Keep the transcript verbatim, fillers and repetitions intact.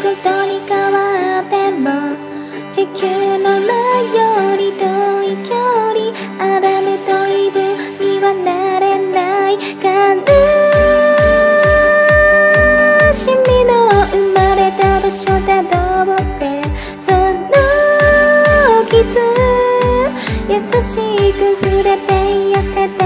度に変わっても地球の裏より遠い距離アダムとイブにはなれない悲しみの生まれた場所たどってその傷優しく触れて癒せて